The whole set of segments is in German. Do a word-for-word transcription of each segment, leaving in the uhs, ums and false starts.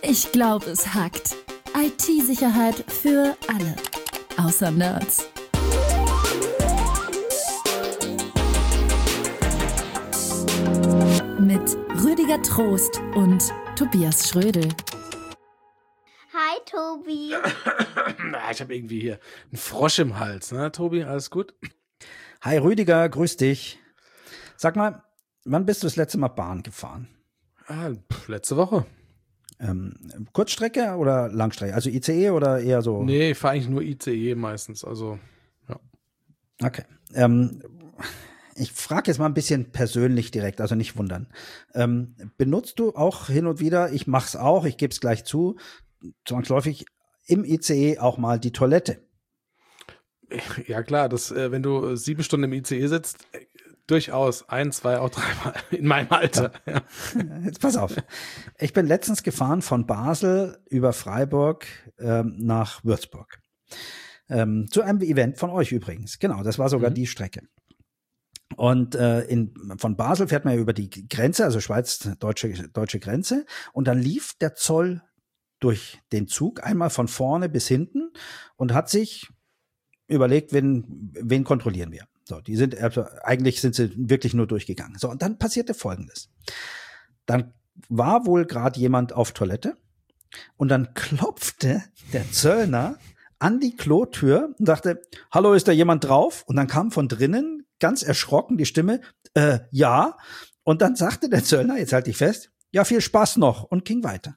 Ich glaube, es hackt. I T-Sicherheit für alle. Außer Nerds. Mit Rüdiger Trost und Tobias Schrödel. Hi, Tobi. Ich habe irgendwie hier einen Frosch im Hals, ne, Tobi? Alles gut? Hi, Rüdiger, grüß dich. Sag mal, wann bist du das letzte Mal Bahn gefahren? Ah, pff, letzte Woche. Ähm, Kurzstrecke oder Langstrecke? Also I C E oder eher so? Nee, ich fahre eigentlich nur I C E meistens, also, ja. Okay. Ähm, ich frage jetzt mal ein bisschen persönlich direkt, also nicht wundern. Ähm, benutzt du auch hin und wieder, ich mach's auch, ich gebe es gleich zu, zwangsläufig im I C E auch mal die Toilette? Ja klar, das, äh, wenn du sieben Stunden im I C E sitzt, äh, durchaus ein, zwei, auch dreimal in meinem Alter. Ja. Jetzt pass auf. Ich bin letztens gefahren von Basel über Freiburg ähm, nach Würzburg. Ähm, zu einem Event von euch übrigens. Genau, das war sogar mhm. die Strecke. Und äh, in, von Basel fährt man ja über die Grenze, also Schweiz-deutsche deutsche Grenze. Und dann lief der Zoll durch den Zug, einmal von vorne bis hinten und hat sich überlegt, wen, wen kontrollieren wir. So, die sind, also eigentlich sind sie wirklich nur durchgegangen. So, und dann passierte Folgendes. Dann war wohl gerade jemand auf Toilette und dann klopfte der Zöllner an die Klotür und sagte, hallo, ist da jemand drauf? Und dann kam von drinnen ganz erschrocken die Stimme, äh, ja. Und dann sagte der Zöllner, jetzt halte ich fest, ja, viel Spaß noch und ging weiter.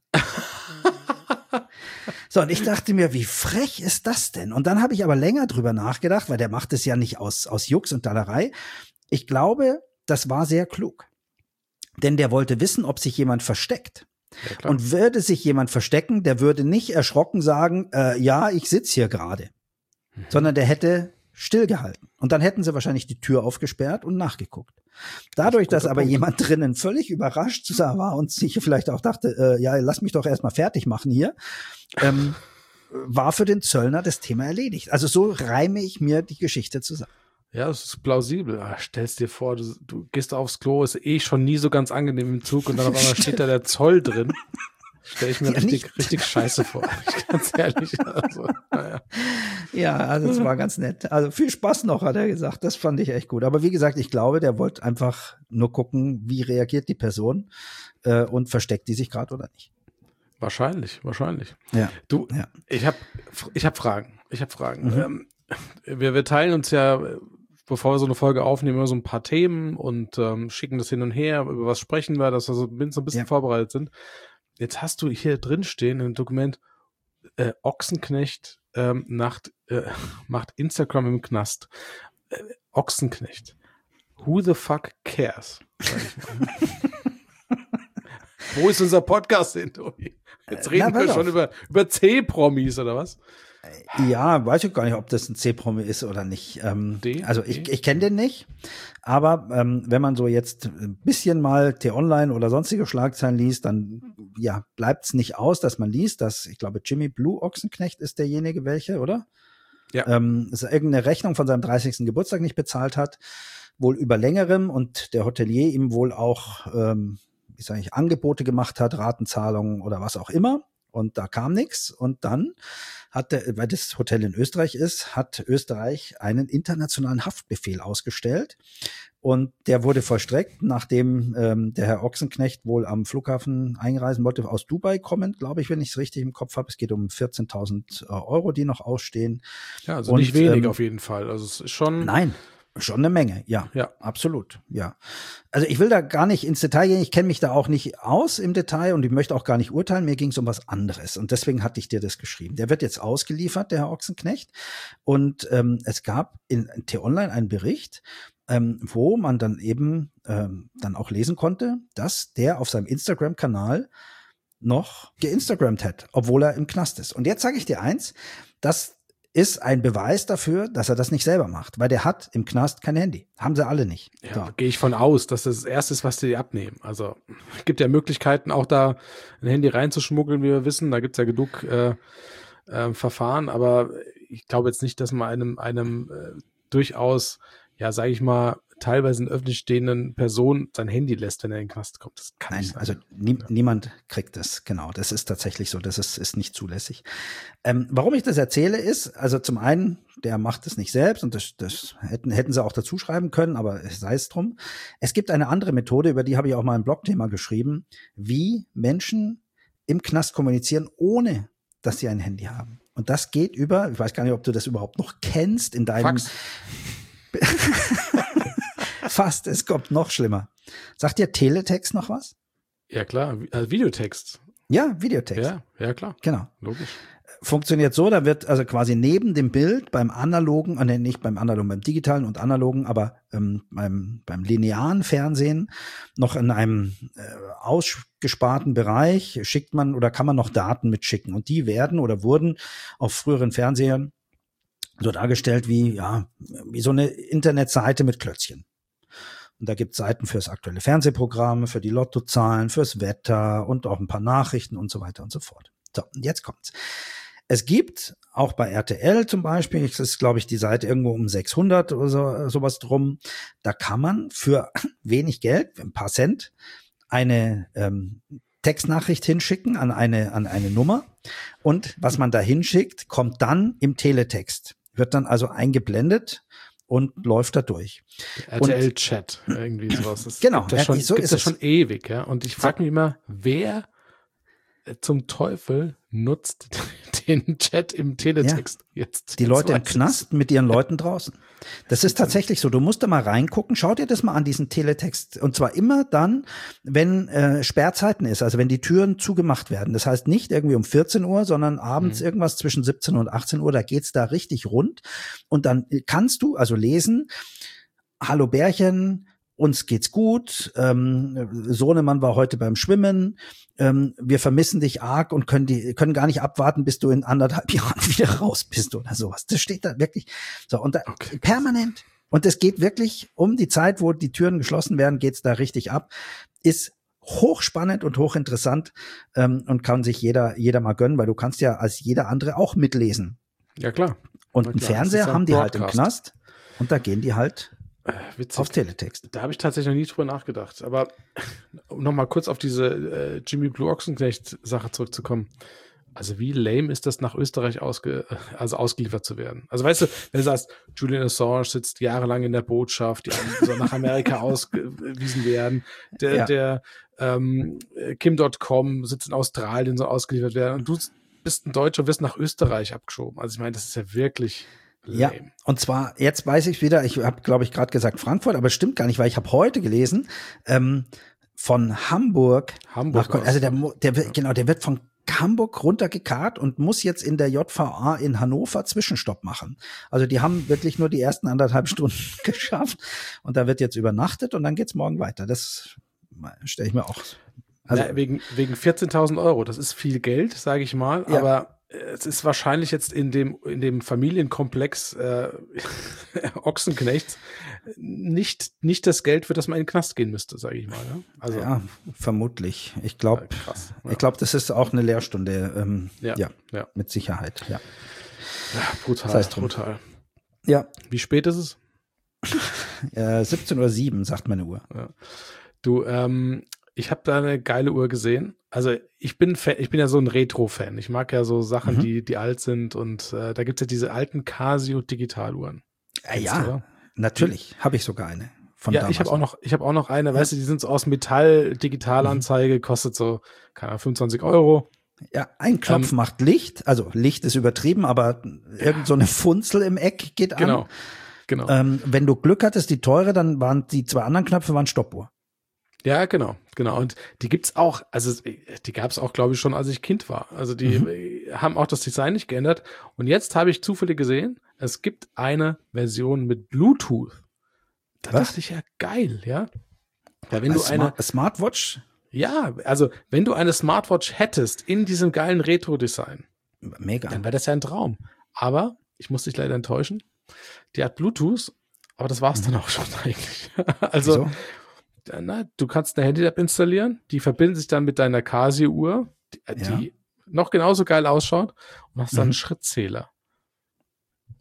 So, und ich dachte mir, wie frech ist das denn? Und dann habe ich aber länger drüber nachgedacht, weil der macht es ja nicht aus, aus Jux und Dallerei. Ich glaube, das war sehr klug. Denn der wollte wissen, ob sich jemand versteckt. Ja, und würde sich jemand verstecken, der würde nicht erschrocken sagen, äh, ja, ich sitze hier gerade. Mhm. Sondern der hätte stillgehalten. Und dann hätten sie wahrscheinlich die Tür aufgesperrt und nachgeguckt. Dadurch, das dass aber Punkt. jemand drinnen völlig überrascht war und sich vielleicht auch dachte, äh, ja, lass mich doch erstmal fertig machen hier, ähm, war für den Zöllner das Thema erledigt. Also so reime ich mir die Geschichte zusammen. Ja, das ist plausibel. Ach, stellst dir vor, du, du gehst aufs Klo, ist eh schon nie so ganz angenehm im Zug und dann auf einmal steht da der Zoll drin. Stell ich mir ja, richtig, richtig scheiße vor. Ganz ehrlich. Also, naja. Ja, also es war ganz nett. Also viel Spaß noch, hat er gesagt. Das fand ich echt gut. Aber wie gesagt, ich glaube, der wollte einfach nur gucken, wie reagiert die Person äh, und versteckt die sich gerade oder nicht. Wahrscheinlich, wahrscheinlich. Ja. Du, ja. ich habe ich hab Fragen. Ich habe Fragen. Mhm. Ähm, wir, wir teilen uns ja, bevor wir so eine Folge aufnehmen, immer so ein paar Themen und ähm, schicken das hin und her. Über was sprechen wir, dass wir so, so ein bisschen ja. vorbereitet sind. Jetzt hast du hier drin stehen im Dokument, äh, Ochsenknecht ähm, nacht, äh, macht Instagram im Knast. Äh, Ochsenknecht. Who the fuck cares? Sag ich mal. Wo ist unser Podcast hin, Tobi? Jetzt reden Na, wir schon über, über C-Promis, oder was? Ja, weiß ich gar nicht, ob das ein C-Promi ist oder nicht. Ähm, D? also ich, ich kenne den nicht, aber ähm, wenn man so jetzt ein bisschen mal T-Online oder sonstige Schlagzeilen liest, dann ja bleibt es nicht aus, dass man liest, dass, ich glaube, Jimmy Blue Ochsenknecht ist derjenige, welche, oder? Ja. Ähm, dass er irgendeine Rechnung von seinem dreißigsten Geburtstag nicht bezahlt hat, wohl über längerem und der Hotelier ihm wohl auch, ähm, wie sage ich, Angebote gemacht hat, Ratenzahlungen oder was auch immer. Und da kam nichts. Und dann hat der, weil das Hotel in Österreich ist, hat Österreich einen internationalen Haftbefehl ausgestellt. Und der wurde vollstreckt, nachdem ähm, der Herr Ochsenknecht wohl am Flughafen einreisen wollte, aus Dubai kommend, glaube ich, wenn ich es richtig im Kopf habe. Es geht um vierzehntausend Euro, die noch ausstehen. Ja, also Und, nicht wenig ähm, auf jeden Fall. Also es ist schon... Nein. Schon eine Menge, ja, ja, absolut, ja. Also ich will da gar nicht ins Detail gehen, ich kenne mich da auch nicht aus im Detail und ich möchte auch gar nicht urteilen, mir ging es um was anderes und deswegen hatte ich dir das geschrieben. Der wird jetzt ausgeliefert, der Herr Ochsenknecht, und ähm, es gab in T-Online einen Bericht, ähm, wo man dann eben ähm, dann auch lesen konnte, dass der auf seinem Instagram-Kanal noch geinstagrammt hat, obwohl er im Knast ist. Und jetzt sage ich dir eins, das ist ein Beweis dafür, dass er das nicht selber macht, weil der hat im Knast kein Handy. Haben sie alle nicht. Ja, so. Gehe ich von aus, dass das das Erste ist, was die abnehmen. Also es gibt ja Möglichkeiten, auch da ein Handy reinzuschmuggeln, wie wir wissen. Da gibt's ja genug äh, äh, Verfahren, aber ich glaube jetzt nicht, dass man einem, einem äh, durchaus, ja, sage ich mal, teilweise in öffentlich stehenden Person sein Handy lässt, wenn er in den Knast kommt. Das kann Nein, nicht sein. also nie, Ja. niemand kriegt das, genau. Das ist tatsächlich so, das ist, ist nicht zulässig. Ähm, warum ich das erzähle ist, also zum einen, der macht es nicht selbst und das, das hätten, hätten sie auch dazu schreiben können, aber sei es drum. Es gibt eine andere Methode, über die habe ich auch mal ein Blogthema geschrieben, wie Menschen im Knast kommunizieren, ohne dass sie ein Handy haben. Und das geht über, ich weiß gar nicht, ob du das überhaupt noch kennst in deinem... Fax. Fast, es kommt noch schlimmer. Sagt dir Teletext noch was? Ja, klar. Also Videotext. Ja, Videotext. Ja, ja, klar. Genau. Logisch. Funktioniert so, da wird also quasi neben dem Bild beim analogen, äh, nicht beim analogen, beim digitalen und analogen, aber ähm, beim, beim linearen Fernsehen noch in einem äh, ausgesparten Bereich schickt man oder kann man noch Daten mitschicken. Und die werden oder wurden auf früheren Fernsehern so dargestellt wie, ja, wie so eine Internetseite mit Klötzchen. Und da gibt es Seiten fürs aktuelle Fernsehprogramm, für die Lottozahlen, fürs Wetter und auch ein paar Nachrichten und so weiter und so fort. So, und jetzt kommt's. Es gibt auch bei R T L zum Beispiel, das ist, glaube ich, die Seite irgendwo um sechshundert oder so, sowas drum, da kann man für wenig Geld, ein paar Cent, eine ähm, Textnachricht hinschicken an eine, an eine Nummer. Und was man da hinschickt, kommt dann im Teletext. Wird dann also eingeblendet und läuft da durch. R T L-Chat, irgendwie sowas. Das Genau, gibt das schon, so gibt ist das es. schon ewig, ja. Und ich frage mich immer, wer zum Teufel nutzt den Chat im Teletext ja. jetzt? Die Leute das im Knast mit ihren Leuten draußen. Das ist tatsächlich so. Du musst da mal reingucken. Schau dir das mal an, diesen Teletext. Und zwar immer dann, wenn äh, Sperrzeiten ist, also wenn die Türen zugemacht werden. Das heißt nicht irgendwie um vierzehn Uhr, sondern abends mhm. irgendwas zwischen siebzehn und achtzehn Uhr. Da geht's da richtig rund. Und dann kannst du also lesen, hallo Bärchen, uns geht's gut, ähm, Sohnemann war heute beim Schwimmen, ähm, wir vermissen dich arg und können die können gar nicht abwarten, bis du in anderthalb Jahren wieder raus bist oder sowas. Das steht da wirklich so und da okay. permanent. Und es geht wirklich um die Zeit, wo die Türen geschlossen werden, geht's da richtig ab. Ist hochspannend und hochinteressant ähm, und kann sich jeder jeder mal gönnen, weil du kannst ja als jeder andere auch mitlesen. Ja klar. Und Na einen klar, Fernseher haben die halt im Broadcast. Knast und da gehen die halt Witzig. auf Teletext. Da habe ich tatsächlich noch nie drüber nachgedacht. Aber um noch mal kurz auf diese äh, Jimmy Blue Ochsenknecht-Sache zurückzukommen. Also wie lame ist das, nach Österreich ausge, also ausgeliefert zu werden? Also weißt du, wenn du sagst, Julian Assange sitzt jahrelang in der Botschaft, die soll nach Amerika ausgewiesen werden. Der, ja. der ähm, Kim Punkt com sitzt in Australien, soll ausgeliefert werden. Und du bist ein Deutscher, wirst nach Österreich abgeschoben. Also ich meine, das ist ja wirklich... Lame. Ja, und zwar, jetzt weiß ich wieder, ich habe, glaube ich, gerade gesagt Frankfurt, aber stimmt gar nicht, weil ich habe heute gelesen, ähm, von Hamburg, Hamburg nach, also der, der wird, genau, der wird von Hamburg runtergekarrt und muss jetzt in der J V A in Hannover Zwischenstopp machen. Also die haben wirklich nur die ersten anderthalb Stunden geschafft und da wird jetzt übernachtet und dann geht's morgen weiter. Das stelle ich mir auch. Also, ja, wegen, wegen vierzehntausend Euro, das ist viel Geld, sage ich mal, ja. aber es ist wahrscheinlich jetzt in dem, in dem Familienkomplex äh, Ochsenknechts nicht, nicht das Geld, für das man in den Knast gehen müsste, sage ich mal. Ne? Also, ja, vermutlich. Ich glaube, ja, ich glaube, das ist auch eine Lehrstunde. Ähm, ja, ja, ja, mit Sicherheit. Ja, ja brutal, das heißt brutal. Ja. Wie spät ist es? äh, siebzehn Uhr sieben, sagt meine Uhr. Ja. Du, ähm, ich habe da eine geile Uhr gesehen. Also ich bin Fan, ich bin ja so ein Retro-Fan. Ich mag ja so Sachen, mhm. die die alt sind. Und äh, da gibt es ja diese alten Casio-Digitaluhren. Äh, ja, natürlich. Habe ich sogar eine. Von ja, damals. ich habe auch noch, ich habe auch noch eine. Ja. Weißt du, die sind so aus Metall, Digitalanzeige, mhm. kostet so, keine Ahnung, fünfundzwanzig Euro. Ja, ein Knopf ähm, macht Licht. Also Licht ist übertrieben, aber ja. irgend so eine Funzel im Eck geht an. Genau, genau. Ähm, wenn du Glück hattest, die teure, dann waren die zwei anderen Knöpfe waren Stoppuhr. Ja, genau, genau. Und die gibt's auch, also die gab's auch, glaube ich, schon, als ich Kind war. Also die mhm. haben auch das Design nicht geändert. Und jetzt habe ich zufällig gesehen, es gibt eine Version mit Bluetooth. Da Was? dachte ich ja, geil, ja. Ja, wenn eine du eine Smart- Smartwatch? Ja, also wenn du eine Smartwatch hättest in diesem geilen Retro-Design, mega, dann wäre das ja ein Traum. Aber ich muss dich leider enttäuschen. Die hat Bluetooth, aber das war's mhm. dann auch schon eigentlich. Also Wieso? Na, du kannst eine Handy-App installieren, die verbindet sich dann mit deiner Casio-Uhr, die, ja. die noch genauso geil ausschaut und hast dann mhm. einen Schrittzähler.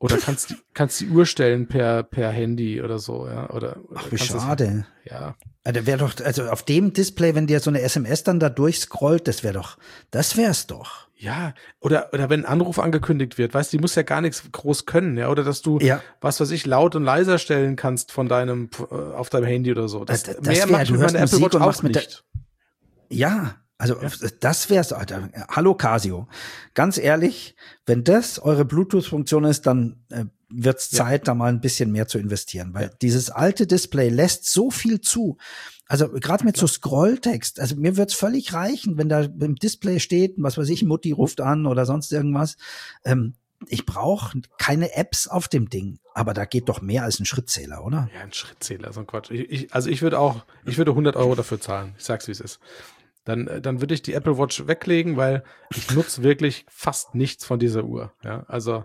Oder kannst die, kannst die Uhr stellen per, per Handy oder so, ja. Oder, oder Ach, wie schade. Das, ja. Also wäre doch, also auf dem Display, wenn dir so eine S M S dann da durchscrollt, das wäre doch, das wär's doch. Ja, oder, oder wenn ein Anruf angekündigt wird, weißt du, die muss ja gar nichts groß können, ja, oder dass du, ja. was weiß ich, laut und leiser stellen kannst von deinem, auf deinem Handy oder so. Das, das, das mehr wär, macht du mit hörst meiner Apple Musik Watch und machst auch mit nicht. Der, ja, also ja. das wär's, Alter. Hallo Casio. Ganz ehrlich, wenn das eure Bluetooth-Funktion ist, dann äh, wird's Zeit, ja. da mal ein bisschen mehr zu investieren, weil ja. dieses alte Display lässt so viel zu. Also gerade mit so Scrolltext, also mir wird's völlig reichen, wenn da im Display steht, was weiß ich, Mutti ruft an oder sonst irgendwas. Ähm, ich brauche keine Apps auf dem Ding, aber da geht doch mehr als ein Schrittzähler, oder? Ja, ein Schrittzähler, so ein Quatsch. Ich, ich, also ich würde auch, ich würde hundert Euro dafür zahlen. Ich sag's, wie es ist. Dann, dann würde ich die Apple Watch weglegen, weil ich nutze wirklich fast nichts von dieser Uhr. Ja, also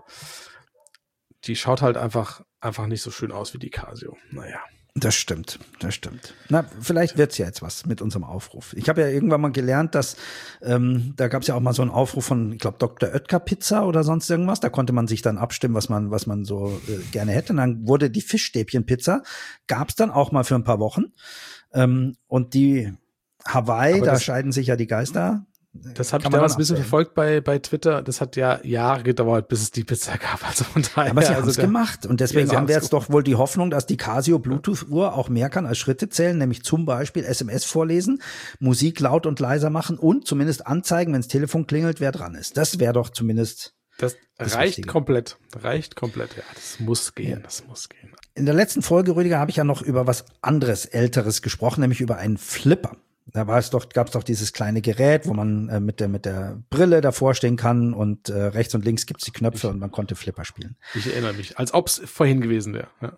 die schaut halt einfach, einfach nicht so schön aus wie die Casio. Naja. Das stimmt, das stimmt. Na, vielleicht wird's ja jetzt was mit unserem Aufruf. Ich habe ja irgendwann mal gelernt, dass ähm, da gab's ja auch mal so einen Aufruf von, ich glaube, Doktor Oetker Pizza oder sonst irgendwas. Da konnte man sich dann abstimmen, was man, was man so äh, gerne hätte. Und dann wurde die Fischstäbchen-Pizza, gab's dann auch mal für ein paar Wochen. Ähm, und die Hawaii, da scheiden sich ja die Geister. Das habe ich damals ein bisschen verfolgt bei, bei Twitter. Das hat ja Jahre gedauert, bis es die Pizza gab. Also von daher, aber sie also haben es gemacht. Und deswegen ja, haben wir jetzt doch wohl die Hoffnung, dass die Casio Bluetooth-Uhr auch mehr kann als Schritte zählen, nämlich zum Beispiel S M S vorlesen, Musik laut und leiser machen und zumindest anzeigen, wenn das Telefon klingelt, wer dran ist. Das wäre doch zumindest Das, das reicht Wichtige. komplett. Reicht komplett, ja. Das muss gehen, ja. das muss gehen. In der letzten Folge, Rüdiger, habe ich ja noch über was anderes, Älteres gesprochen, nämlich über einen Flipper. Da war es doch, gab es doch dieses kleine Gerät, wo man äh, mit der mit der Brille davor stehen kann und äh, rechts und links gibt's die Knöpfe ich, und man konnte Flipper spielen. Ich erinnere mich, als ob's vorhin gewesen wäre. Ja.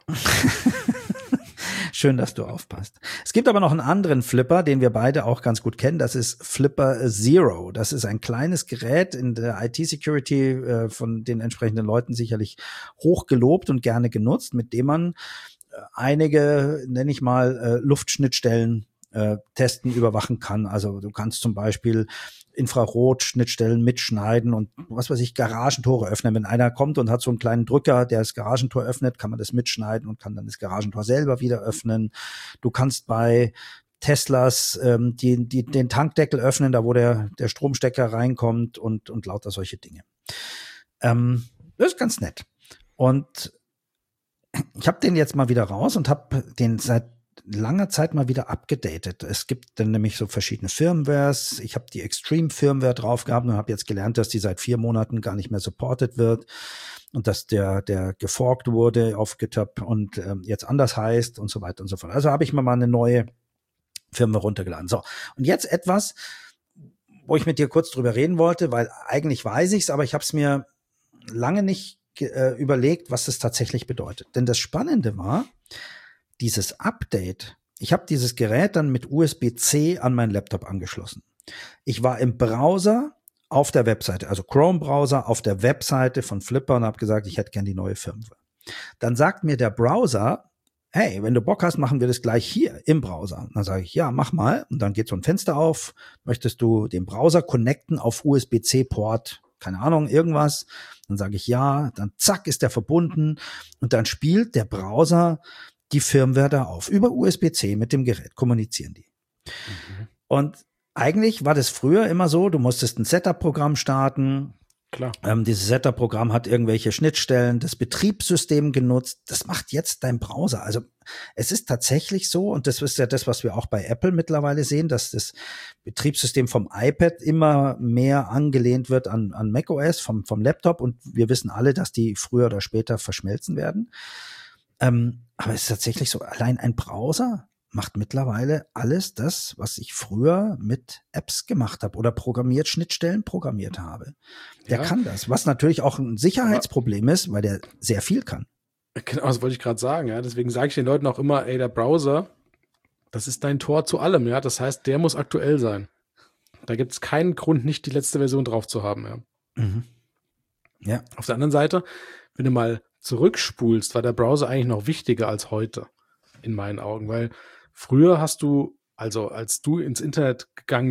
Schön, dass du aufpasst. Es gibt aber noch einen anderen Flipper, den wir beide auch ganz gut kennen. Das ist Flipper Zero. Das ist ein kleines Gerät in der I T-Security äh, von den entsprechenden Leuten sicherlich hoch gelobt und gerne genutzt, mit dem man äh, einige, nenne ich mal, äh, Luftschnittstellen Äh, testen, überwachen kann. Also du kannst zum Beispiel Infrarot-Schnittstellen mitschneiden und was weiß ich, Garagentore öffnen. Wenn einer kommt und hat so einen kleinen Drücker, der das Garagentor öffnet, kann man das mitschneiden und kann dann das Garagentor selber wieder öffnen. Du kannst bei Teslas ähm, die, die, den Tankdeckel öffnen, da wo der, der Stromstecker reinkommt und, und lauter solche Dinge. Ähm, das ist ganz nett. Und ich habe den jetzt mal wieder raus und habe den seit langer Zeit mal wieder abgedatet. Es gibt dann nämlich so verschiedene Firmwares. Ich habe die Extreme Firmware drauf gehabt und habe jetzt gelernt, dass die seit vier Monaten gar nicht mehr supported wird und dass der der geforkt wurde auf GitHub und ähm, jetzt anders heißt und so weiter und so fort. Also habe ich mir mal eine neue Firmware runtergeladen. So, und jetzt etwas, wo ich mit dir kurz drüber reden wollte, weil eigentlich weiß ich's, aber ich habe es mir lange nicht äh, überlegt, was das tatsächlich bedeutet. Denn das Spannende war, dieses Update, ich habe dieses Gerät dann mit U S B C an meinen Laptop angeschlossen. Ich war im Browser auf der Webseite, also Chrome-Browser auf der Webseite von Flipper und habe gesagt, ich hätte gern die neue Firmware. Dann sagt mir der Browser, hey, wenn du Bock hast, machen wir das gleich hier im Browser. Und dann sage ich, ja, mach mal. Und dann geht so ein Fenster auf. Möchtest du den Browser connecten auf U S B C-Port? Keine Ahnung, irgendwas. Dann sage ich ja. Dann zack, ist der verbunden. Und dann spielt der Browser die Firmware da auf. Über U S B C mit dem Gerät kommunizieren die. Mhm. Und eigentlich war das früher immer so, du musstest ein Setup-Programm starten. Klar. Ähm, dieses Setup-Programm hat irgendwelche Schnittstellen, das Betriebssystem genutzt. Das macht jetzt dein Browser. Also es ist tatsächlich so, und das ist ja das, was wir auch bei Apple mittlerweile sehen, dass das Betriebssystem vom iPad immer mehr angelehnt wird an, an macOS, vom, vom Laptop. Und wir wissen alle, dass die früher oder später verschmelzen werden. Ähm, aber es ist tatsächlich so, allein ein Browser macht mittlerweile alles das, was ich früher mit Apps gemacht habe oder programmiert, Schnittstellen programmiert habe. Der ja. kann das, was natürlich auch ein Sicherheitsproblem aber ist, weil der sehr viel kann. Genau, das wollte ich gerade sagen. Ja. Deswegen sage ich den Leuten auch immer, ey, der Browser, das ist dein Tor zu allem. Ja, das heißt, der muss aktuell sein. Da gibt es keinen Grund, nicht die letzte Version drauf zu haben. Ja. Mhm. Ja. Auf der anderen Seite, wenn du mal zurückspulst, war der Browser eigentlich noch wichtiger als heute, in meinen Augen, weil früher hast du, also als du ins Internet gegangen bist,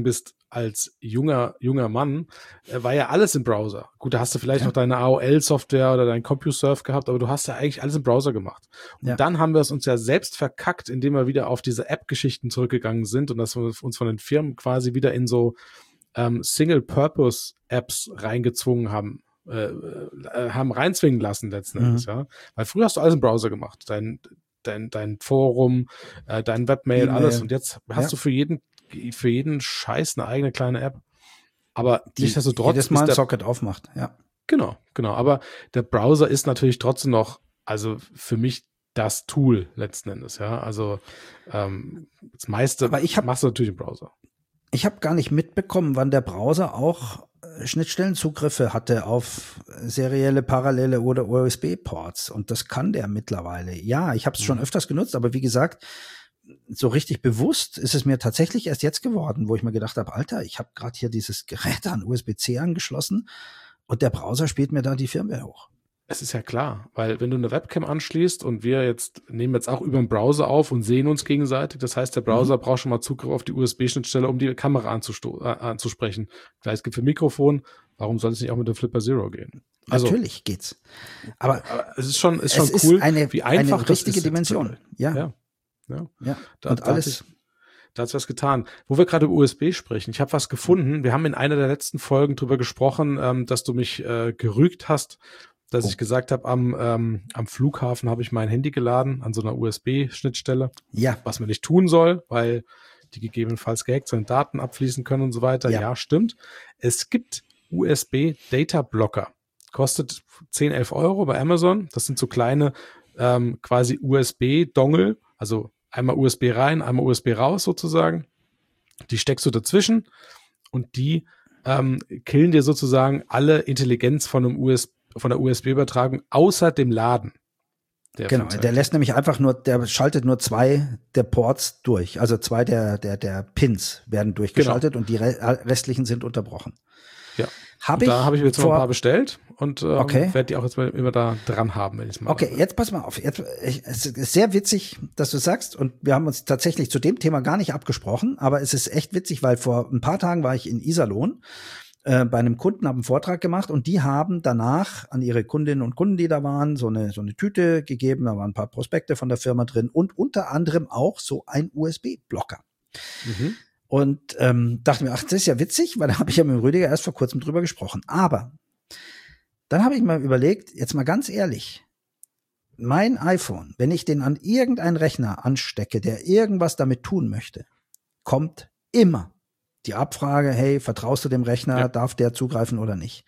als junger, junger Mann, äh, war ja alles im Browser. Gut, da hast du vielleicht ja. noch deine A O L-Software oder dein CompuServe gehabt, aber du hast ja eigentlich alles im Browser gemacht. Und ja. dann haben wir es uns ja selbst verkackt, indem wir wieder auf diese App-Geschichten zurückgegangen sind und dass wir uns von den Firmen quasi wieder in so ähm, Single-Purpose-Apps reingezwungen haben, äh, äh, haben reinzwingen lassen letzten Endes, mhm. ja. Weil früher hast du alles im Browser gemacht. Dein, dein, dein Forum, äh, dein Webmail, E-Mail. Alles. Und jetzt hast ja. du für jeden für jeden Scheiß eine eigene kleine App. Aber nichtsdestotrotz jedes Mal ein Socket aufmacht, ja. Genau, genau. Aber der Browser ist natürlich trotzdem noch, also für mich das Tool letzten Endes, ja. Also ähm, das meiste Aber ich hab, machst du natürlich im Browser. Ich habe gar nicht mitbekommen, wann der Browser auch Schnittstellenzugriffe hatte auf serielle, parallele oder U S B-Ports. Und das kann der mittlerweile. Ja, ich habe es mhm. schon öfters genutzt, aber wie gesagt, so richtig bewusst ist es mir tatsächlich erst jetzt geworden, wo ich mir gedacht habe, Alter, ich habe gerade hier dieses Gerät an U S B C angeschlossen und der Browser spielt mir da die Firmware hoch. Es ist ja klar, weil wenn du eine Webcam anschließt und wir jetzt nehmen jetzt auch über den Browser auf und sehen uns gegenseitig, das heißt, der Browser mhm. braucht schon mal Zugriff auf die U S B-Schnittstelle, um die Kamera anzusto- äh, anzusprechen. Gleich gibt für Mikrofon, warum soll es nicht auch mit dem Flipper Zero gehen? Also, natürlich geht's. Aber, aber es ist schon, ist schon es cool, ist eine, wie einfach eine richtige das ist Dimension. Ja. ja. Ja, ja. Da, und da alles. Hat sich, da hat's was getan. Wo wir gerade über U S B sprechen, ich habe was gefunden. Wir haben in einer der letzten Folgen drüber gesprochen, ähm, dass du mich äh, gerügt hast, dass oh. ich gesagt habe, am ähm, am Flughafen habe ich mein Handy geladen an so einer U S B-Schnittstelle. Ja. Was man nicht tun soll, weil die gegebenenfalls gehackt sind, Daten abfließen können und so weiter. Ja, ja stimmt. Es gibt U S B-Data-Blocker. Kostet zehn, elf Euro bei Amazon. Das sind so kleine ähm, quasi U S B-Dongle, also einmal U S B rein, einmal U S B raus sozusagen. Die steckst du dazwischen und die ähm, killen dir sozusagen alle Intelligenz von einem U S B, von der U S B-Übertragung außer dem Laden. Der genau, der lässt nämlich einfach nur, der schaltet nur zwei der Ports durch. Also zwei der der der Pins werden durchgeschaltet genau. und die restlichen sind unterbrochen. Ja. Hab ich da habe ich mir jetzt noch ein paar bestellt und ähm, okay. werde die auch jetzt mal immer da dran haben, wenn ich es mal. Okay, jetzt pass mal auf. Jetzt, ich, es ist sehr witzig, dass du sagst, und wir haben uns tatsächlich zu dem Thema gar nicht abgesprochen, aber es ist echt witzig, weil vor ein paar Tagen war ich in Iserlohn äh, bei einem Kunden, habe einen Vortrag gemacht und die haben danach an ihre Kundinnen und Kunden, die da waren, so eine so eine Tüte gegeben. Da waren ein paar Prospekte von der Firma drin und unter anderem auch so ein U S B-Blocker. Mhm. Und ähm, dachte mir, ach, das ist ja witzig, weil da habe ich ja mit dem Rüdiger erst vor kurzem drüber gesprochen. Aber dann habe ich mal überlegt, jetzt mal ganz ehrlich, mein iPhone, wenn ich den an irgendeinen Rechner anstecke, der irgendwas damit tun möchte, kommt immer die Abfrage, hey, vertraust du dem Rechner, ja. darf der zugreifen oder nicht?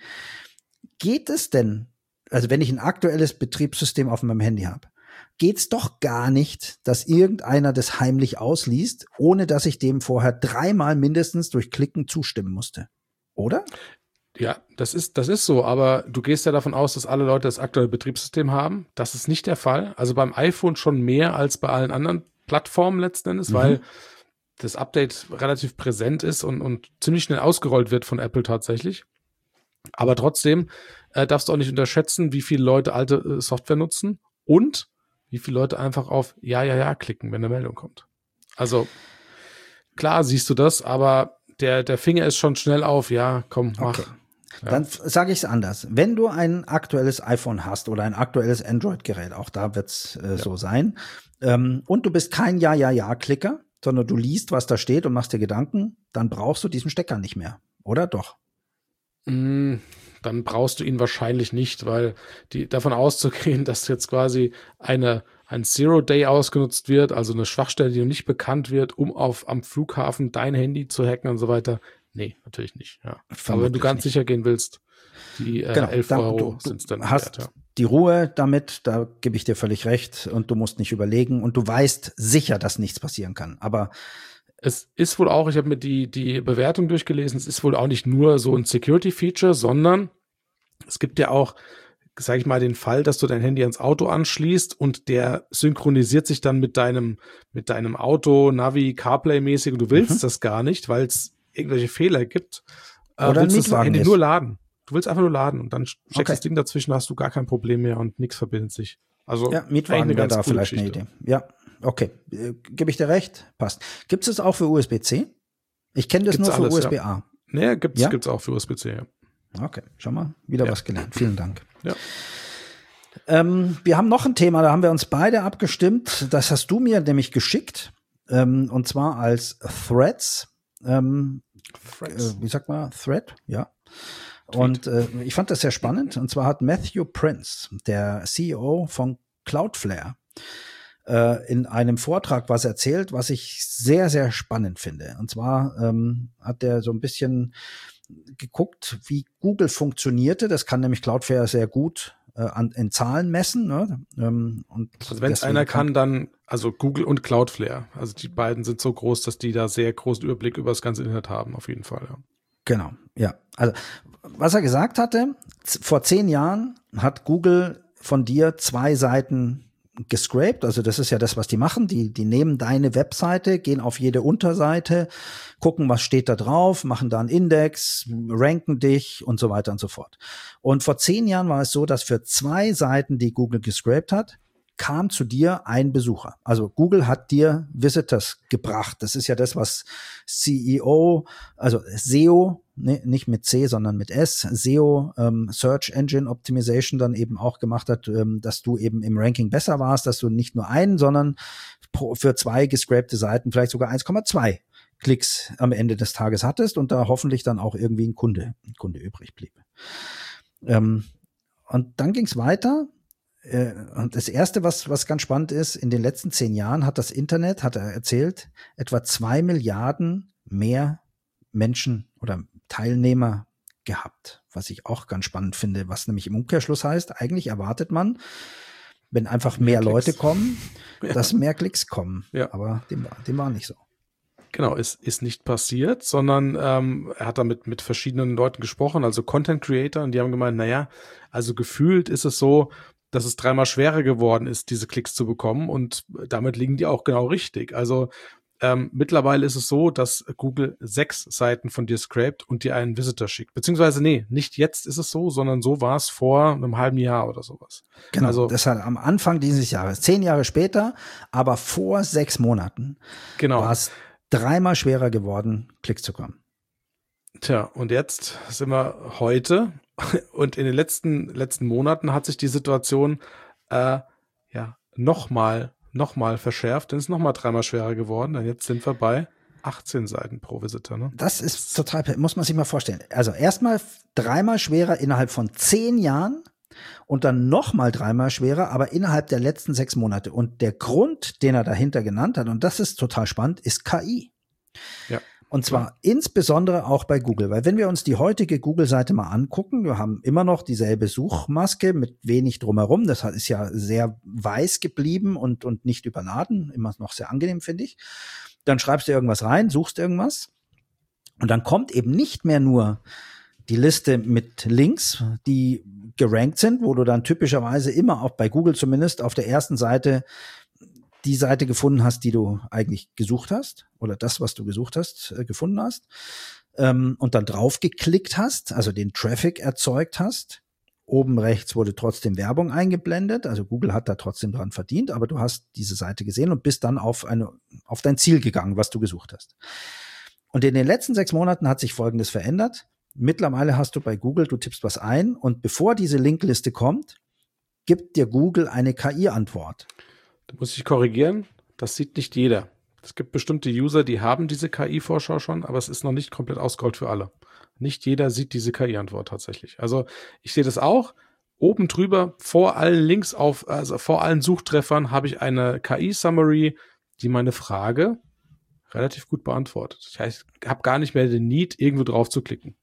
Geht es denn, also wenn ich ein aktuelles Betriebssystem auf meinem Handy habe, geht's doch gar nicht, dass irgendeiner das heimlich ausliest, ohne dass ich dem vorher dreimal mindestens durch Klicken zustimmen musste. Oder? Ja, das ist, das ist so, aber du gehst ja davon aus, dass alle Leute das aktuelle Betriebssystem haben. Das ist nicht der Fall. Also beim iPhone schon mehr als bei allen anderen Plattformen letzten Endes, mhm. weil das Update relativ präsent ist und, und ziemlich schnell ausgerollt wird von Apple tatsächlich. Aber trotzdem äh, darfst du auch nicht unterschätzen, wie viele Leute alte äh, Software nutzen und wie viele Leute einfach auf Ja, ja, ja klicken, wenn eine Meldung kommt. Also klar siehst du das, aber der, der Finger ist schon schnell auf, ja, komm, mach. Okay. Ja. Dann sage ich es anders. Wenn du ein aktuelles iPhone hast oder ein aktuelles Android-Gerät, auch da wird es äh, ja. so sein, ähm, und du bist kein Ja, ja, ja-Klicker, sondern du liest, was da steht und machst dir Gedanken, dann brauchst du diesen Stecker nicht mehr, oder doch? Mm. Dann brauchst du ihn wahrscheinlich nicht, weil die davon auszugehen, dass jetzt quasi eine ein Zero-Day ausgenutzt wird, also eine Schwachstelle, die noch nicht bekannt wird, um auf am Flughafen dein Handy zu hacken und so weiter. Nee, natürlich nicht. Ja. Aber wenn du ganz nicht. sicher gehen willst, die äh, genau, elf dann, Euro sind es dann hast wert, ja. Die Ruhe damit, da gebe ich dir völlig recht und du musst nicht überlegen und du weißt sicher, dass nichts passieren kann. Aber es ist wohl auch, ich habe mir die, die Bewertung durchgelesen, es ist wohl auch nicht nur so ein Security-Feature, sondern es gibt ja auch, sag ich mal, den Fall, dass du dein Handy ans Auto anschließt und der synchronisiert sich dann mit deinem, mit deinem Auto, Navi, CarPlay-mäßig und du willst mhm. das gar nicht, weil es irgendwelche Fehler gibt. Äh, Oder willst das Handy ist. nur laden. Du willst einfach nur laden und dann steckst okay. das Ding dazwischen, hast du gar kein Problem mehr und nichts verbindet sich. Also ja, Mietwagen wäre da vielleicht Geschichte. Eine Idee. Ja. Okay, äh, gebe ich dir recht, passt. Gibt es auch für U S B C? Ich kenne das Gibt's nur für alles, U S B A. Ja. Naja, gibt's, Ja? gibt's auch für U S B C, ja. Okay, schau mal, wieder Ja. was gelernt. Vielen Dank. Ja. Ähm, wir haben noch ein Thema, da haben wir uns beide abgestimmt. Das hast du mir nämlich geschickt. Ähm, und zwar als Threads. Ähm, Threads. äh, wie sagt man? Thread, ja. Und äh, ich fand das sehr spannend. Und zwar hat Matthew Prince, der C E O von Cloudflare, äh, in einem Vortrag was erzählt, was ich sehr, sehr spannend finde. Und zwar ähm, hat er so ein bisschen geguckt, wie Google funktionierte. Das kann nämlich Cloudflare sehr gut äh, an, in Zahlen messen. Ne? Ähm, und Also wenn es einer kann, dann also Google und Cloudflare. Also die beiden sind so groß, dass die da sehr großen Überblick über das ganze Internet haben, auf jeden Fall. Ja. Genau, ja. Also was er gesagt hatte, z- vor zehn Jahren hat Google von dir zwei Seiten gescraped, also das ist ja das, was die machen, die, die nehmen deine Webseite, gehen auf jede Unterseite, gucken, was steht da drauf, machen da einen Index, ranken dich und so weiter und so fort. Und vor zehn Jahren war es so, dass für zwei Seiten, die Google gescraped hat, kam zu dir ein Besucher. Also Google hat dir Visitors gebracht. Das ist ja das, was C E O, also S E O, ne, nicht mit C, sondern mit S, S E O, ähm, Search Engine Optimization dann eben auch gemacht hat, ähm, dass du eben im Ranking besser warst, dass du nicht nur einen, sondern pro, für zwei gescrapte Seiten vielleicht sogar eins Komma zwei Klicks am Ende des Tages hattest und da hoffentlich dann auch irgendwie ein Kunde, ein Kunde übrig blieb. Ähm, und dann ging es weiter. Und das Erste, was, was ganz spannend ist, in den letzten zehn Jahren hat das Internet, hat er erzählt, etwa zwei Milliarden mehr Menschen oder Teilnehmer gehabt, was ich auch ganz spannend finde, was nämlich im Umkehrschluss heißt, eigentlich erwartet man, wenn einfach mehr, mehr Leute kommen, ja. dass mehr Klicks kommen. Ja. Aber dem, dem war nicht so. Genau, ist, ist nicht passiert, sondern ähm, er hat damit mit verschiedenen Leuten gesprochen, also Content Creator, und die haben gemeint, naja, also gefühlt ist es so, dass es dreimal schwerer geworden ist, diese Klicks zu bekommen, und damit liegen die auch genau richtig. Also ähm, mittlerweile ist es so, dass Google sechs Seiten von dir scrapt und dir einen Visitor schickt. Beziehungsweise, nee, nicht jetzt ist es so, sondern so war es vor einem halben Jahr oder sowas. Genau, also, das hat am Anfang dieses Jahres, zehn Jahre später, aber vor sechs Monaten genau. war es dreimal schwerer geworden, Klicks zu kommen. Tja, und jetzt sind wir heute, und in den letzten letzten Monaten hat sich die Situation äh, ja nochmal noch mal verschärft, denn es ist nochmal dreimal schwerer geworden, denn jetzt sind wir bei achtzehn Seiten pro Visitor. Ne? Das ist total, muss man sich mal vorstellen. Also erstmal dreimal schwerer innerhalb von zehn Jahren und dann nochmal dreimal schwerer, aber innerhalb der letzten sechs Monate. Und der Grund, den er dahinter genannt hat, und das ist total spannend, ist K I. Ja. Und zwar ja. insbesondere auch bei Google, weil wenn wir uns die heutige Google-Seite mal angucken, wir haben immer noch dieselbe Suchmaske mit wenig drumherum, das ist ja sehr weiß geblieben und, und nicht überladen, immer noch sehr angenehm, finde ich. Dann schreibst du irgendwas rein, suchst irgendwas und dann kommt eben nicht mehr nur die Liste mit Links, die gerankt sind, wo du dann typischerweise immer auch bei Google zumindest auf der ersten Seite die Seite gefunden hast, die du eigentlich gesucht hast oder das, was du gesucht hast, äh, gefunden hast ähm, und dann drauf geklickt hast, also den Traffic erzeugt hast. Oben rechts wurde trotzdem Werbung eingeblendet, also Google hat da trotzdem dran verdient, aber du hast diese Seite gesehen und bist dann auf eine auf dein Ziel gegangen, was du gesucht hast. Und in den letzten sechs Monaten hat sich Folgendes verändert. Mittlerweile hast du bei Google, du tippst was ein und bevor diese Linkliste kommt, gibt dir Google eine K I-Antwort. Da muss ich korrigieren, das sieht nicht jeder. Es gibt bestimmte User, die haben diese K I-Vorschau schon, aber es ist noch nicht komplett ausgerollt für alle. Nicht jeder sieht diese K I-Antwort tatsächlich. Also ich sehe das auch. Oben drüber, vor allen Links auf, also vor allen Suchtreffern habe ich eine K I-Summary, die meine Frage relativ gut beantwortet. Das heißt, ich habe gar nicht mehr den Need, irgendwo drauf zu klicken.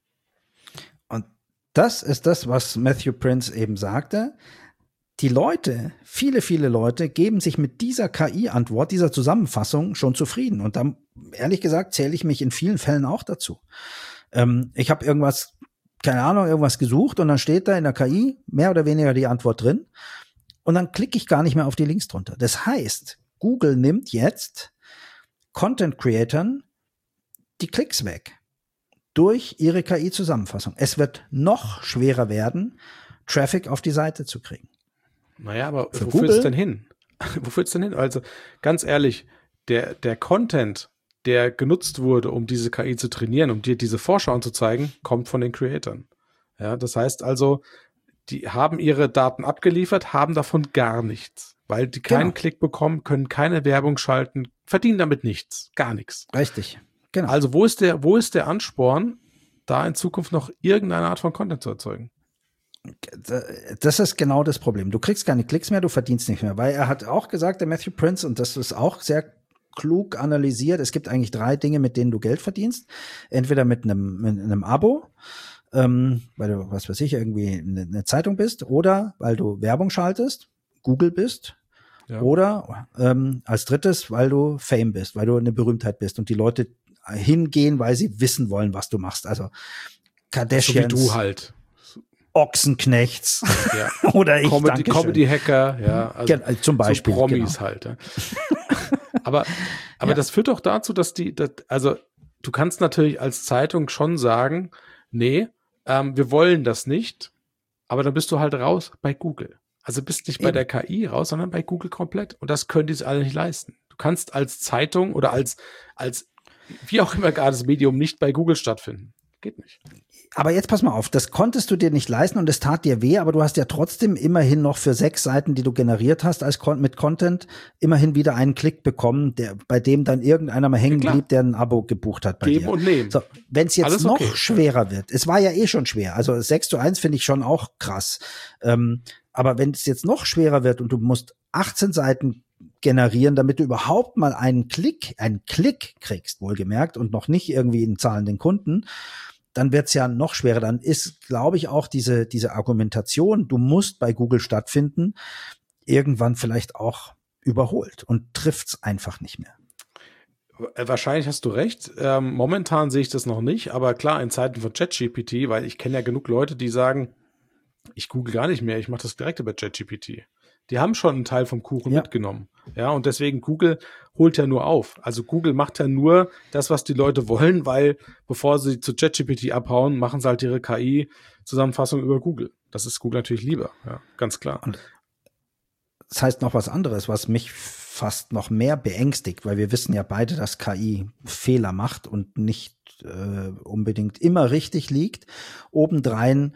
Und das ist das, was Matthew Prince eben sagte. Die Leute, viele, viele Leute geben sich mit dieser K I-Antwort, dieser Zusammenfassung schon zufrieden. Und dann, ehrlich gesagt, zähle ich mich in vielen Fällen auch dazu. Ähm, ich habe irgendwas, keine Ahnung, irgendwas gesucht und dann steht da in der K I mehr oder weniger die Antwort drin. Und dann klicke ich gar nicht mehr auf die Links drunter. Das heißt, Google nimmt jetzt Content-Creatern die Klicks weg durch ihre K I-Zusammenfassung. Es wird noch schwerer werden, Traffic auf die Seite zu kriegen. Naja, aber Für wo Google? führt es denn hin? Wo führt es denn hin? Also ganz ehrlich, der, der Content, der genutzt wurde, um diese K I zu trainieren, um dir diese Vorschauen zu zeigen, kommt von den Creatoren. Ja, das heißt also, die haben ihre Daten abgeliefert, haben davon gar nichts. Weil die keinen genau. Klick bekommen, können keine Werbung schalten, verdienen damit nichts, gar nichts. Richtig, genau. Also wo ist der, wo ist der Ansporn, da in Zukunft noch irgendeine Art von Content zu erzeugen? Das ist genau das Problem. Du kriegst keine Klicks mehr, du verdienst nicht mehr. Weil er hat auch gesagt, der Matthew Prince, und das ist auch sehr klug analysiert, es gibt eigentlich drei Dinge, mit denen du Geld verdienst. Entweder mit einem, mit einem Abo, ähm, weil du, was weiß ich, irgendwie eine, eine Zeitung bist, oder weil du Werbung schaltest, Google bist, ja. oder ähm, als drittes, weil du Fame bist, weil du eine Berühmtheit bist und die Leute hingehen, weil sie wissen wollen, was du machst. Also Kardashians. So wie du halt. Ochsenknechts. Ja. Oder ich, Comedy, Comedy-Hacker, ja. Also ja, zum Beispiel. So Promis genau. halt. Ja. aber aber ja. das führt doch dazu, dass die, dass, also du kannst natürlich als Zeitung schon sagen, nee, ähm, wir wollen das nicht, aber dann bist du halt raus bei Google. Also bist nicht bei Eben. der K I raus, sondern bei Google komplett. Und das können die sich alle nicht leisten. Du kannst als Zeitung oder als, als wie auch immer gar das Medium nicht bei Google stattfinden. Geht nicht. Aber jetzt pass mal auf, das konntest du dir nicht leisten und es tat dir weh, aber du hast ja trotzdem immerhin noch für sechs Seiten, die du generiert hast, als mit Content, immerhin wieder einen Klick bekommen, der, bei dem dann irgendeiner mal hängen ja, blieb, der ein Abo gebucht hat bei Geben dir. und nehmen. So, wenn es jetzt Alles noch okay. schwerer wird, es war ja eh schon schwer, also sechs zu eins finde ich schon auch krass, ähm, aber wenn es jetzt noch schwerer wird und du musst achtzehn Seiten generieren, damit du überhaupt mal einen Klick, einen Klick kriegst, wohlgemerkt, und noch nicht irgendwie einen zahlenden Kunden, dann wird's ja noch schwerer. Dann ist, glaube ich, auch diese, diese Argumentation, du musst bei Google stattfinden, irgendwann vielleicht auch überholt und trifft's einfach nicht mehr. Wahrscheinlich hast du recht. Ähm, momentan sehe ich das noch nicht, aber klar, in Zeiten von ChatGPT, weil ich kenne ja genug Leute, die sagen, ich google gar nicht mehr, ich mache das direkt über ChatGPT. Die haben schon einen Teil vom Kuchen ja. mitgenommen. Ja, und deswegen Google holt ja nur auf. Also Google macht ja nur das, was die Leute wollen, weil bevor sie zu ChatGPT abhauen, machen sie halt ihre K I-Zusammenfassung über Google. Das ist Google natürlich lieber, ja, ganz klar. Und das heißt noch was anderes, was mich fast noch mehr beängstigt, weil wir wissen ja beide, dass K I Fehler macht und nicht äh, unbedingt immer richtig liegt. Obendrein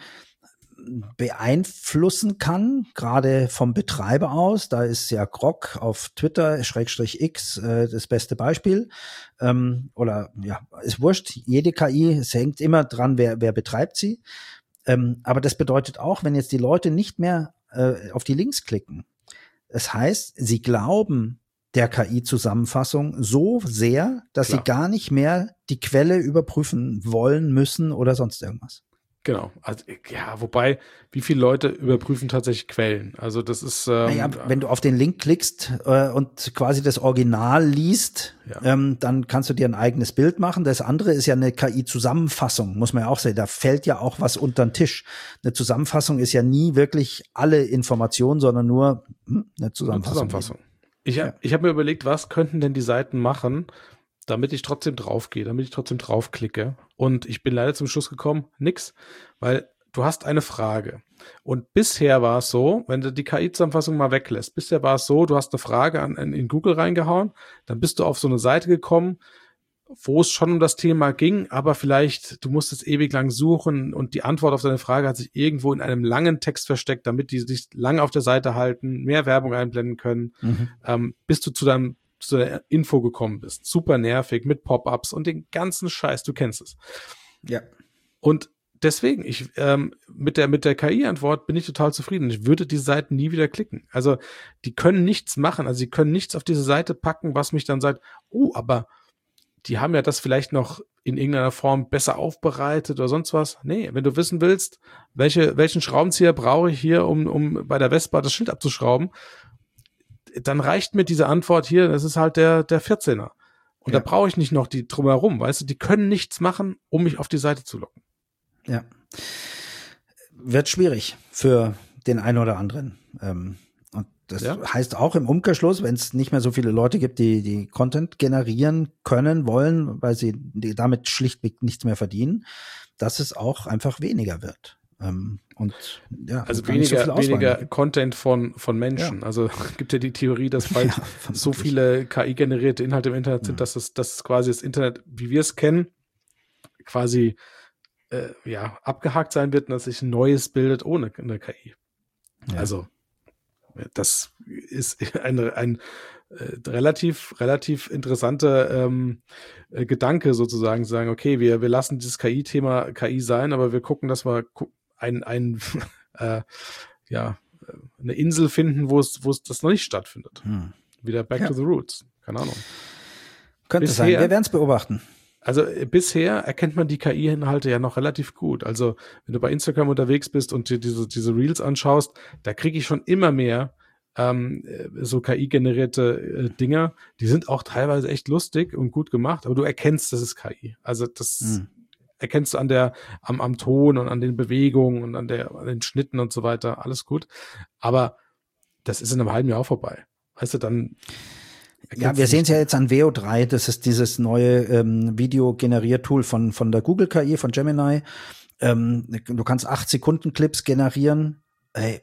beeinflussen kann, gerade vom Betreiber aus. Da ist ja Grok auf Twitter, Schrägstrich X, äh, das beste Beispiel. Ähm, oder ja, ist wurscht, jede K I, es hängt immer dran, wer, wer betreibt sie. Ähm, aber das bedeutet auch, wenn jetzt die Leute nicht mehr äh, auf die Links klicken, das heißt, sie glauben der K I-Zusammenfassung so sehr, dass Klar. sie gar nicht mehr die Quelle überprüfen wollen, müssen oder sonst irgendwas. Genau, also ja, wobei, wie viele Leute überprüfen tatsächlich Quellen? Also das ist ähm, naja, wenn du auf den Link klickst äh, und quasi das Original liest, ja. ähm, dann kannst du dir ein eigenes Bild machen. Das andere ist ja eine K I-Zusammenfassung, muss man ja auch sehen. Da fällt ja auch was unter den Tisch. Eine Zusammenfassung ist ja nie wirklich alle Informationen, sondern nur hm, eine Zusammenfassung. Eine Zusammenfassung. Ich habe ja. ich hab mir überlegt, was könnten denn die Seiten machen, damit ich trotzdem draufgehe, damit ich trotzdem draufklicke. Und ich bin leider zum Schluss gekommen, nix, weil du hast eine Frage. Und bisher war es so, wenn du die K I-Zusammenfassung mal weglässt, bisher war es so, du hast eine Frage an, in, in Google reingehauen, dann bist du auf so eine Seite gekommen, wo es schon um das Thema ging, aber vielleicht, du musstest ewig lang suchen und die Antwort auf deine Frage hat sich irgendwo in einem langen Text versteckt, damit die sich lange auf der Seite halten, mehr Werbung einblenden können, mhm. ähm, bis du zu deinem zu der Info gekommen bist. Super nervig mit Pop-ups und den ganzen Scheiß, du kennst es. Ja. Und deswegen, ich ähm, mit der mit der K I-Antwort bin ich total zufrieden. Ich würde die Seiten nie wieder klicken. Also die können nichts machen, also sie können nichts auf diese Seite packen, was mich dann sagt, oh, aber die haben ja das vielleicht noch in irgendeiner Form besser aufbereitet oder sonst was. Nee, wenn du wissen willst, welche welchen Schraubenzieher brauche ich hier, um um bei der Vespa das Schild abzuschrauben, dann reicht mir diese Antwort hier, das ist halt der der vierzehner. Und ja. da brauche ich nicht noch die drumherum, weißt du, die können nichts machen, um mich auf die Seite zu locken. Ja. Wird schwierig für den einen oder anderen. Ähm, und das ja. heißt auch im Umkehrschluss, wenn es nicht mehr so viele Leute gibt, die die Content generieren können, wollen, weil sie damit schlichtweg nichts mehr verdienen, dass es auch einfach weniger wird. Ähm, und ja, also gar nicht so weniger, viel weniger Auswahl. Content von, von Menschen. Ja. Also gibt ja die Theorie, dass bald Ja, so vermutlich. viele K I-generierte Inhalte im Internet sind, Mhm. dass es, dass es quasi das Internet, wie wir es kennen, quasi äh, ja, abgehakt sein wird und dass sich ein neues bildet ohne eine K I. Ja. Also das ist ein, ein äh, relativ, relativ interessanter ähm, äh, Gedanke sozusagen, zu sagen, okay, wir, wir lassen dieses K I-Thema K I sein, aber wir gucken, dass wir gu- ein, ein äh, ja, eine Insel finden, wo es, wo es das noch nicht stattfindet. Hm. Wieder back Ja. to the roots. Keine Ahnung. Könnte Bisher- sein. Wir werden es beobachten. Also äh, bisher erkennt man die K I-Inhalte ja noch relativ gut. Also wenn du bei Instagram unterwegs bist und dir diese, diese Reels anschaust, da kriege ich schon immer mehr ähm, äh, so K I-generierte äh, Dinger. Die sind auch teilweise echt lustig und gut gemacht, aber du erkennst, das ist K I. Also das Hm. erkennst du an der, am, am Ton und an den Bewegungen und an, der, an den Schnitten und so weiter. Alles gut. Aber das ist in einem halben Jahr auch vorbei. Weißt du, dann Ja, wir sehen es ja jetzt an V O drei, das ist dieses neue ähm, Video-Generiertool von, von der Google K I, von Gemini. Ähm, du kannst acht Sekunden Clips generieren. Ey,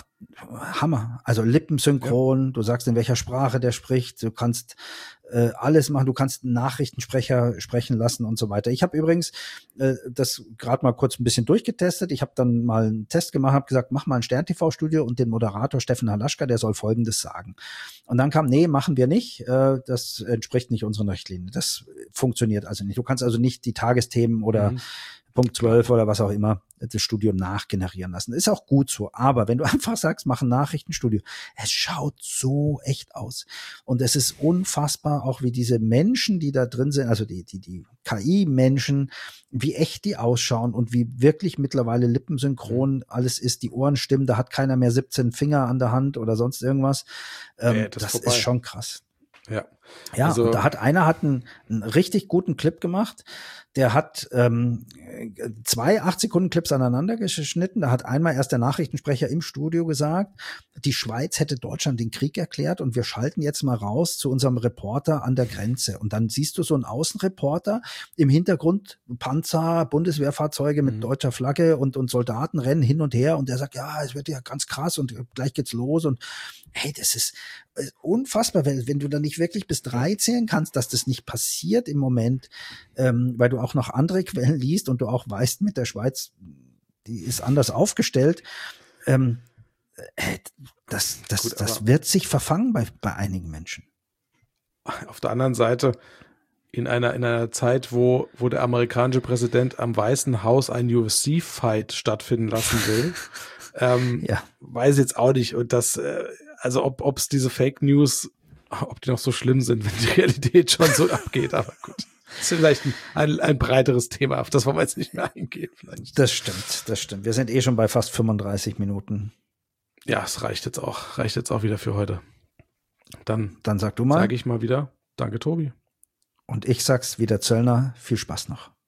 Hammer. Also lippensynchron, ja. Du sagst, in welcher Sprache der spricht, du kannst äh, alles machen, du kannst einen Nachrichtensprecher sprechen lassen und so weiter. Ich habe übrigens äh, das gerade mal kurz ein bisschen durchgetestet. Ich habe dann mal einen Test gemacht, habe gesagt, mach mal ein Stern-T V-Studio und den Moderator Steffen Halaschka, der soll Folgendes sagen. Und dann kam, nee, machen wir nicht, äh, das entspricht nicht unseren Richtlinien. Das funktioniert also nicht. Du kannst also nicht die Tagesthemen oder mhm. Punkt zwölf oder was auch immer, das Studio nachgenerieren lassen. Ist auch gut so. Aber wenn du einfach sagst, mach ein Nachrichtenstudio, es schaut so echt aus. Und es ist unfassbar, auch wie diese Menschen, die da drin sind, also die, die, die K I-Menschen, wie echt die ausschauen und wie wirklich mittlerweile lippensynchron alles ist, die Ohren stimmen, da hat keiner mehr siebzehn Finger an der Hand oder sonst irgendwas. Ähm, ja, das das ist schon krass. Ja, ja also, und da hat einer hat einen, einen richtig guten Clip gemacht. Der hat ähm, zwei acht Sekunden Clips aneinander geschnitten. Da hat einmal erst der Nachrichtensprecher im Studio gesagt, die Schweiz hätte Deutschland den Krieg erklärt und wir schalten jetzt mal raus zu unserem Reporter an der Grenze. Und dann siehst du so einen Außenreporter, im Hintergrund Panzer, Bundeswehrfahrzeuge mit mhm. deutscher Flagge und, und Soldaten rennen hin und her und der sagt, ja, es wird ja ganz krass und gleich geht's los. Und hey, das ist unfassbar, wenn, wenn du dann nicht wirklich bis drei zählen kannst, dass das nicht passiert im Moment, ähm, weil du auch noch andere Quellen liest und du auch weißt, mit der Schweiz, die ist anders aufgestellt. Ähm, äh, das das, Gut, das wird sich verfangen bei, bei einigen Menschen. Auf der anderen Seite, in einer, in einer Zeit, wo, wo der amerikanische Präsident am Weißen Haus einen U F C-Fight stattfinden lassen will, ähm, ja. weiß ich jetzt auch nicht. Und das, äh, also ob ob es diese Fake News, ob die noch so schlimm sind, wenn die Realität schon so abgeht, aber gut. Das ist vielleicht ein, ein, ein breiteres Thema, auf das wollen wir jetzt nicht mehr eingehen. Vielleicht. Das stimmt, das stimmt. Wir sind eh schon bei fast fünfunddreißig Minuten. Ja, es reicht jetzt auch, reicht jetzt auch wieder für heute. Dann, Dann sag du mal. Sage ich mal wieder, danke Tobi. Und ich sag's wieder Zöllner, viel Spaß noch.